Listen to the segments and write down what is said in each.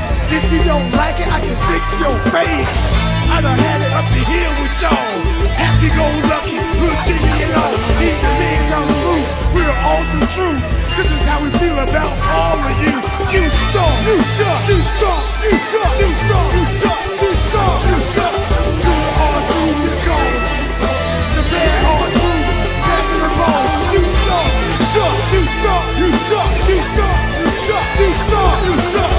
If you don't like it, I can fix your face. I done had it up the hill with y'all. Happy go lucky, little Jimmy and all. These the men's on truth, we're awesome truth. This is how we feel about all of you. You suck, you suck, you suck, you suck, you suck, you suck, you suck, you suck. Good hard truth is gone. The bad hard truth, back to the bone. You suck, you suck, you suck, you suck, you suck, you suck, you suck, you suck.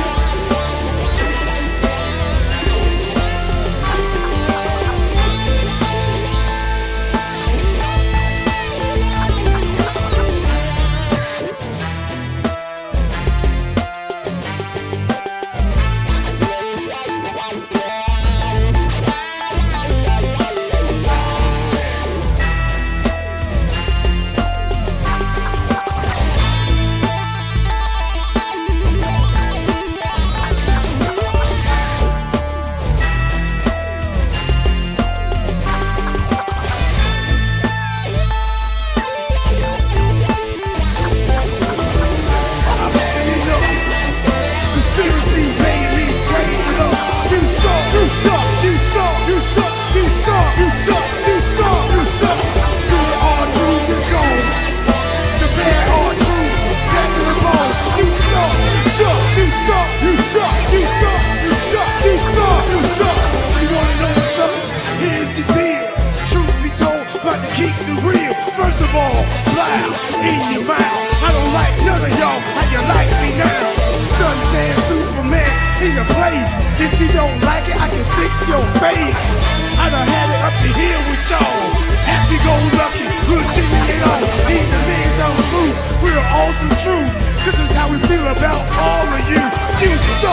If you don't like it, I can fix your face. I done had it up the hill with y'all. Happy go lucky, little Jimmy and all. These the men's on truth, we're awesome truth. This is how we feel about all of you. You